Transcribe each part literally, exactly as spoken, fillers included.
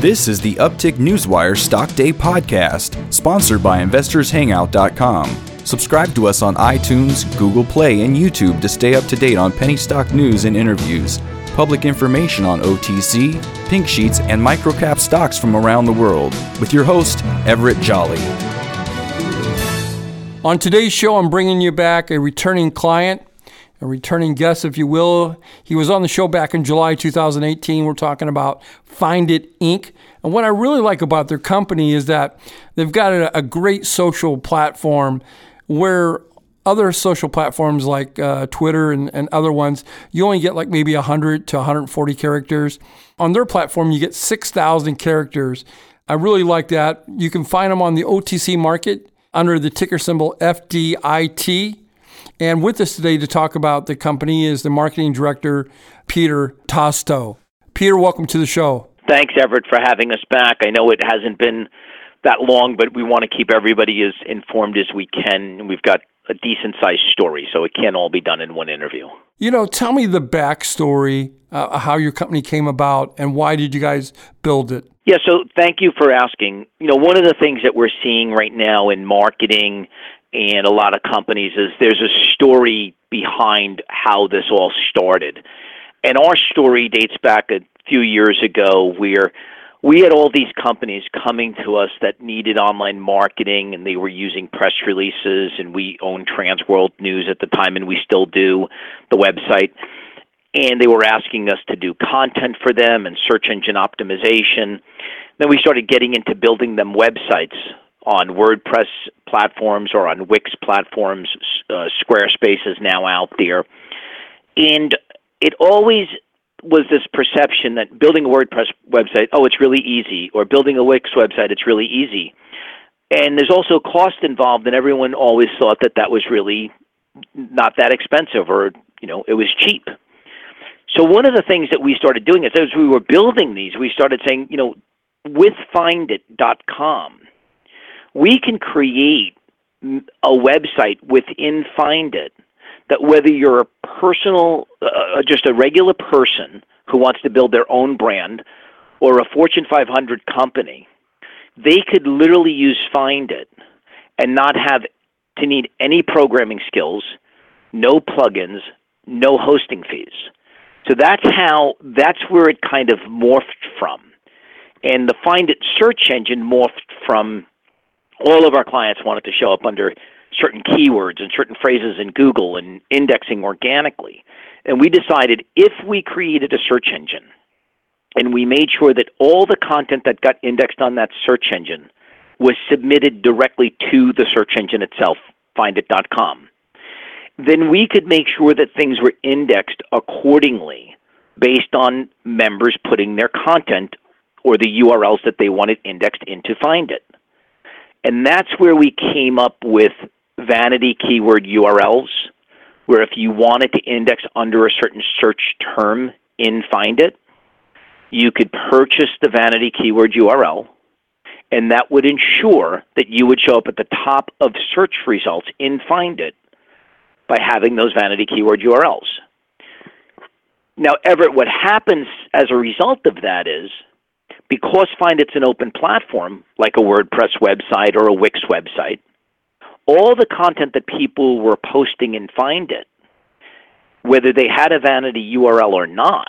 This is the Uptick Newswire Stock Day podcast, sponsored by investors hangout dot com. Subscribe to us on iTunes, Google Play, and YouTube to stay up to date on penny stock news and interviews, public information on O T C, pink sheets, and microcap stocks from around the world, with your host, Everett Jolly. On today's show, I'm bringing you back a returning client, a returning guest, if you will. He was on the show back in July two thousand eighteen. We're talking about Find It, Incorporated. And what I really like about their company is that they've got a, a great social platform where other social platforms like uh, Twitter and, and other ones, you only get like maybe one hundred to one hundred forty characters. On their platform, you get six thousand characters. I really like that. You can find them on the O T C market under the ticker symbol F D I T. And with us today to talk about the company is the marketing director, Peter Tosto. Peter, welcome to the show. Thanks, Everett, for having us back. I know it hasn't been that long, but we want to keep everybody as informed as we can. We've got a decent-sized story, so it can't all be done in one interview. You know, tell me the backstory, uh, how your company came about, and why did you guys build it? Yeah, so thank you for asking. You know, one of the things that we're seeing right now in marketing and a lot of companies is there's a story behind how this all started. And our story dates back a few years ago where we had all these companies coming to us that needed online marketing, and they were using press releases, and we owned Transworld News at the time, and we still do, the website. And they were asking us to do content for them and search engine optimization. Then we started getting into building them websites on WordPress platforms or on Wix platforms. uh, Squarespace is now out there. And it always was this perception that building a WordPress website, oh, it's really easy, or building a Wix website, it's really easy. And there's also cost involved, and everyone always thought that that was really not that expensive, or, you know, it was cheap. So one of the things that we started doing is as we were building these, we started saying, you know, with Find It dot com, we can create a website within Find It that whether you're a personal, uh, just a regular person who wants to build their own brand or a Fortune five hundred company, they could literally use Find It and not have to need any programming skills, no plugins, no hosting fees. So that's how, that's where it kind of morphed from. And the Find It search engine morphed from all of our clients wanted to show up under certain keywords and certain phrases in Google and indexing organically. And we decided if we created a search engine and we made sure that all the content that got indexed on that search engine was submitted directly to the search engine itself, Find It dot com, then we could make sure that things were indexed accordingly based on members putting their content or the U R Ls that they wanted indexed into Find It. And that's where we came up with vanity keyword U R Ls, where if you wanted to index under a certain search term in Find It, you could purchase the vanity keyword U R L, and that would ensure that you would show up at the top of search results in Find It by having those vanity keyword U R Ls. Now, Everett, what happens as a result of that is, because Find It's an open platform, like a WordPress website or a Wix website, all the content that people were posting in Find It, whether they had a vanity U R L or not,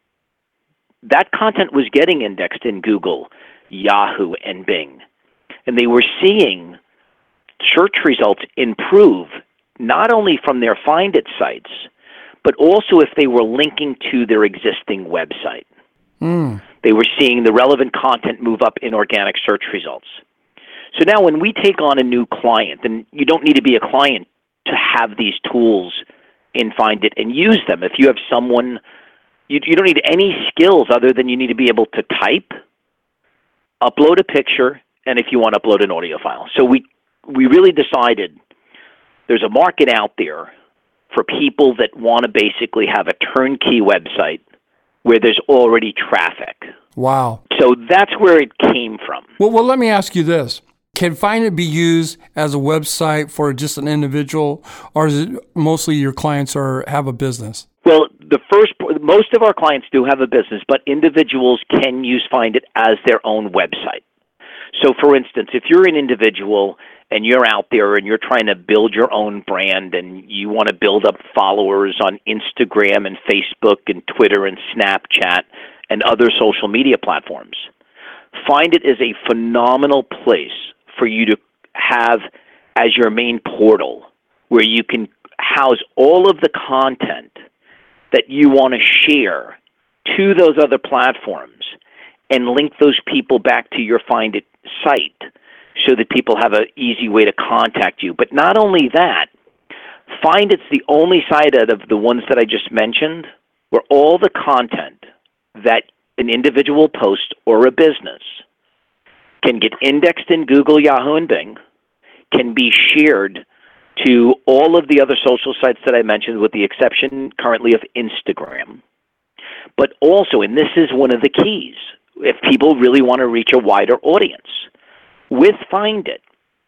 that content was getting indexed in Google, Yahoo, and Bing. And they were seeing search results improve, not only from their Find It sites, but also if they were linking to their existing website. Mm. They were seeing the relevant content move up in organic search results. So now when we take on a new client, and you don't need to be a client to have these tools in Find It and use them. If you have someone, you, you don't need any skills other than you need to be able to type, upload a picture, and if you want to upload an audio file. So we we really decided there's a market out there for people that want to basically have a turnkey website where there's already traffic. Wow. So that's where it came from. Well, well, let me ask you this. Can Find It be used as a website for just an individual, or is it mostly your clients or have a business? Well, the first, most of our clients do have a business, but individuals can use Find It as their own website. So, for instance, if you're an individual and you're out there and you're trying to build your own brand and you want to build up followers on Instagram and Facebook and Twitter and Snapchat and other social media platforms, Find It is a phenomenal place for you to have as your main portal where you can house all of the content that you want to share to those other platforms and link those people back to your Find It site so that people have an easy way to contact you. But not only that, Find It's the only site out of the ones that I just mentioned where all the content that an individual post or a business can get indexed in Google, Yahoo, and Bing, can be shared to all of the other social sites that I mentioned with the exception currently of Instagram. But also, and this is one of the keys, if people really want to reach a wider audience, with Find It,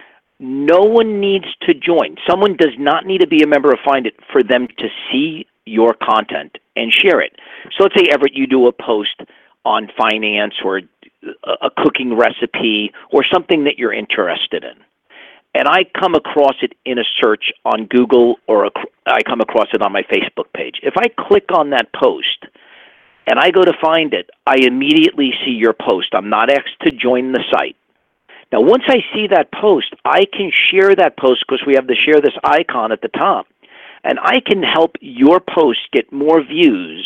no one needs to join. Someone does not need to be a member of Find It for them to see your content and share it. So let's say, Everett, you do a post on finance or a cooking recipe or something that you're interested in. And I come across it in a search on Google or a, I come across it on my Facebook page. If I click on that post and I go to Find It, I immediately see your post. I'm not asked to join the site. Now, once I see that post, I can share that post because we have the share this icon at the top. And I can help your post get more views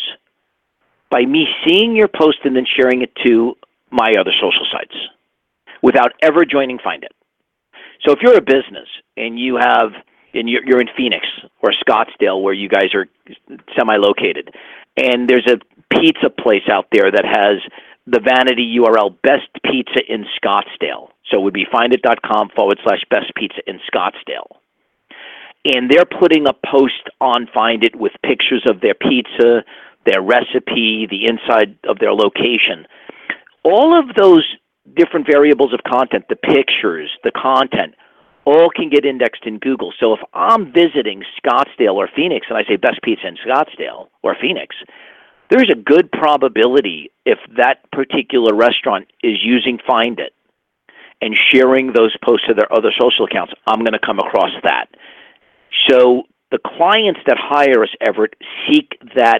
by me seeing your post and then sharing it to my other social sites without ever joining Find It. So if you're a business and you have, and you're in Phoenix or Scottsdale where you guys are semi-located, and there's a pizza place out there that has the vanity U R L Best Pizza in Scottsdale. So it would be findit.com forward slash best pizza in Scottsdale. And they're putting a post on Find It with pictures of their pizza, their recipe, the inside of their location. All of those different variables of content, the pictures, the content, all can get indexed in Google. So if I'm visiting Scottsdale or Phoenix and I say Best Pizza in Scottsdale or Phoenix, there's a good probability if that particular restaurant is using Find It and sharing those posts to their other social accounts, I'm going to come across that. So the clients that hire us, Everett, seek that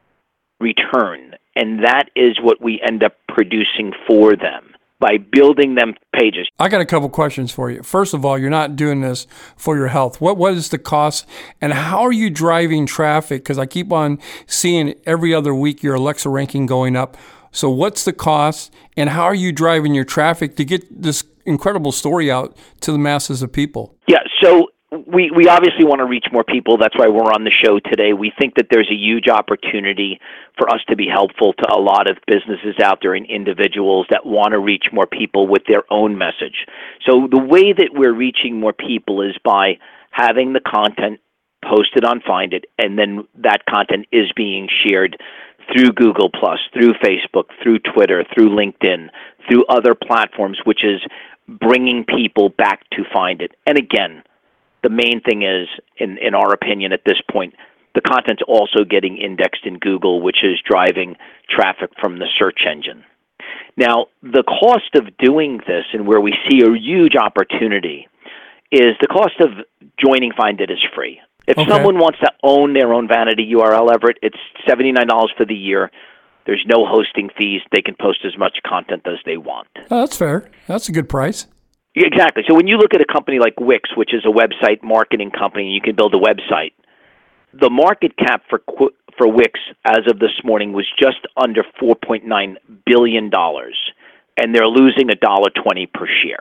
return, and that is what we end up producing for them by building them pages. I got a couple questions for you. First of all, you're not doing this for your health. What What is the cost, and how are you driving traffic? Because I keep on seeing every other week your Alexa ranking going up. So what's the cost, and how are you driving your traffic to get this incredible story out to the masses of people? Yeah, so we, we obviously want to reach more people. That's why we're on the show today. We think that there's a huge opportunity for us to be helpful to a lot of businesses out there and individuals that want to reach more people with their own message. So the way that we're reaching more people is by having the content posted on Find It, and then that content is being shared through Google Plus, through Facebook, through Twitter, through LinkedIn, through other platforms, which is bringing people back to Find It. And again, the main thing is, in, in our opinion at this point, the content's also getting indexed in Google, which is driving traffic from the search engine. Now, the cost of doing this, and where we see a huge opportunity, is the cost of joining Find It is free. If okay. someone wants to own their own vanity U R L, Everett, it's seventy-nine dollars for the year. There's no hosting fees. They can post as much content as they want. Oh, that's fair. That's a good price. Exactly. So when you look at a company like Wix, which is a website marketing company, you can build a website. The market cap for for Wix as of this morning was just under four point nine billion dollars, and they're losing one dollar twenty per share.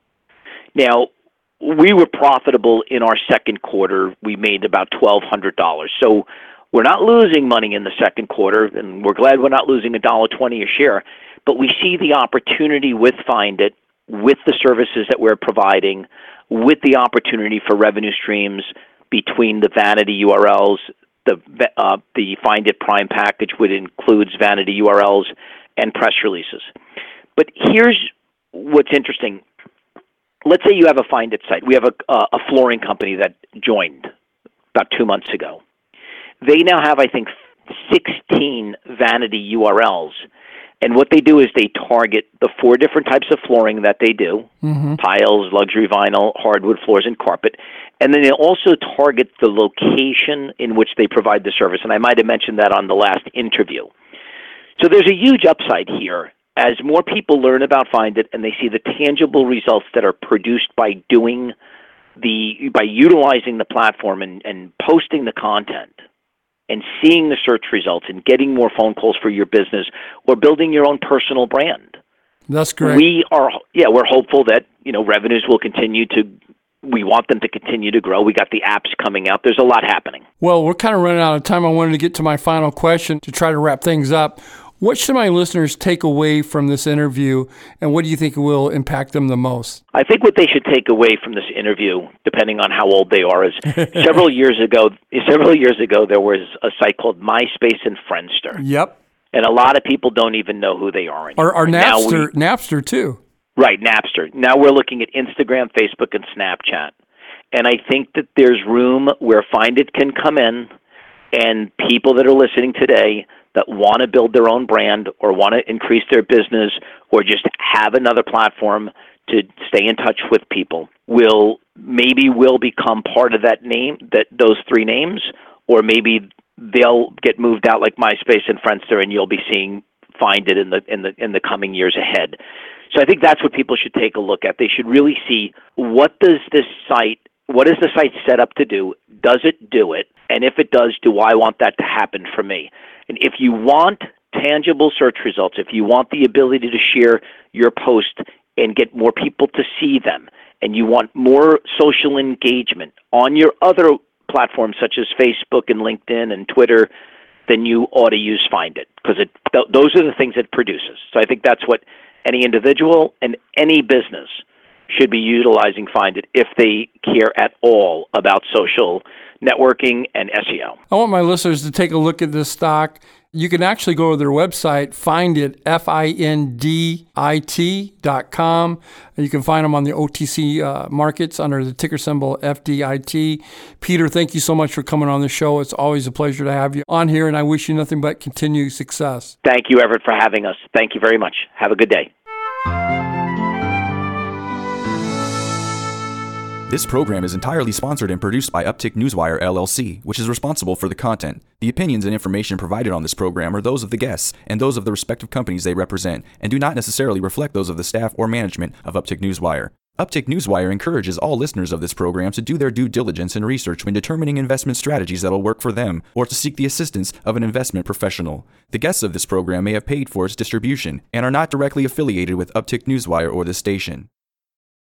Now, we were profitable in our second quarter. We made about twelve hundred dollars. So we're not losing money in the second quarter, and we're glad we're not losing one dollar twenty a share. But we see the opportunity with Find It, with the services that we're providing, with the opportunity for revenue streams between the vanity U R Ls, the uh, the Find It Prime package, which includes vanity U R Ls and press releases. But here's what's interesting. Let's say you have a Find It site. We have a, uh, a flooring company that joined about two months ago. They now have, I think, sixteen vanity U R Ls. And what they do is they target the four different types of flooring that they do, mm-hmm. tiles, luxury vinyl, hardwood floors, and carpet. And then they also target the location in which they provide the service. And I might have mentioned that on the last interview. So there's a huge upside here as more people learn about Find It and they see the tangible results that are produced by doing the, by utilizing the platform and, and posting the content, and seeing the search results and getting more phone calls for your business or building your own personal brand. That's great. We are, yeah, we're hopeful that, you know, revenues will continue to, we want them to continue to grow. We got the apps coming out. There's a lot happening. Well, we're kind of running out of time. I wanted to get to my final question to try to wrap things up. What should my listeners take away from this interview, and what do you think will impact them the most? I think what they should take away from this interview, depending on how old they are, is several years ago, several years ago, there was a site called MySpace and Friendster. Yep. And a lot of people don't even know who they are anymore. Or, or Napster, we, Napster too. Right, Napster. Now we're looking at Instagram, Facebook, and Snapchat. And I think that there's room where Find It can come in, and people that are listening today that want to build their own brand or want to increase their business or just have another platform to stay in touch with people will maybe will become part of that name, that those three names, or maybe they'll get moved out like MySpace and Friendster, and you'll be seeing Find It in the in the in the coming years ahead. So I think that's what people should take a look at. They should really see, what does this site, what is the site set up to do? Does it do it? And if it does, do I want that to happen for me? And if you want tangible search results, if you want the ability to share your post and get more people to see them, and you want more social engagement on your other platforms such as Facebook and LinkedIn and Twitter, then you ought to use Find It, because it, th- those are the things it produces. So I think that's what any individual and any business should be utilizing Find It if they care at all about social networking and S E O. I want my listeners to take a look at this stock. You can actually go to their website, Find It, F I N D I T dot com. And you can find them on the O T C uh, markets under the ticker symbol F D I T. Peter, thank you so much for coming on the show. It's always a pleasure to have you on here, and I wish you nothing but continued success. Thank you, Everett, for having us. Thank you very much. Have a good day. This program is entirely sponsored and produced by Uptick Newswire, L L C, which is responsible for the content. The opinions and information provided on this program are those of the guests and those of the respective companies they represent, and do not necessarily reflect those of the staff or management of Uptick Newswire. Uptick Newswire encourages all listeners of this program to do their due diligence and research when determining investment strategies that will work for them, or to seek the assistance of an investment professional. The guests of this program may have paid for its distribution and are not directly affiliated with Uptick Newswire or this station.